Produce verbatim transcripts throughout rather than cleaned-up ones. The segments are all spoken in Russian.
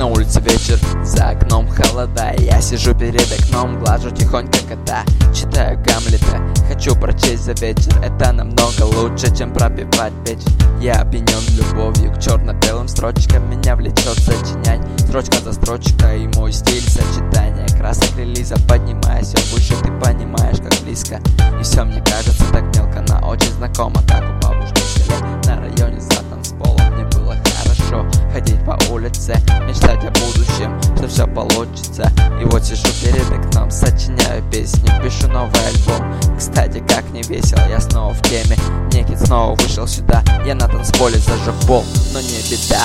На улице вечер, за окном холода. Я сижу перед окном, глажу тихонько кота. Читаю Гамлета, хочу прочесть за вечер. Это намного лучше, чем пропивать вечер. Я опьянен любовью к черно-белым строчкам. Меня влечет сочинять строчка за строчкой. И мой стиль сочетания красок релиза. Поднимаясь все выше, ты понимаешь, как близко. И все мне кажется так мелко, но очень знакомо. Как у бабушки в селе на районе за танцполом. Мне было хорошо ходить по улице, мечтать о будущем, что все получится. И вот сижу перед окном, сочиняю песни, пишу новый альбом. Кстати, как не весело, я снова в теме. Некий снова вышел сюда, я на танцполе зажег бол, но не беда.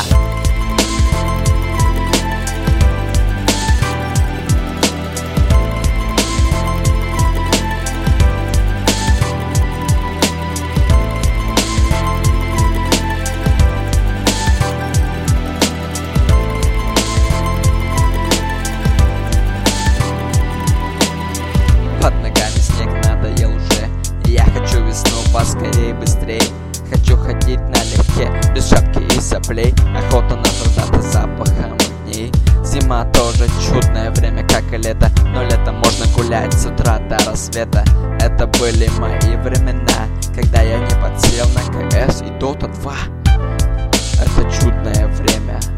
Под ногами снег надоел уже. Я хочу весну поскорей, быстрей. Хочу ходить налегке, без шапки и соплей. Охота наслаждаться запахом дней. Зима тоже чудное время, как и лето. Но летом можно гулять с утра до рассвета. Это были мои времена, когда я не подсел на КС и Дота два. Это чудное время.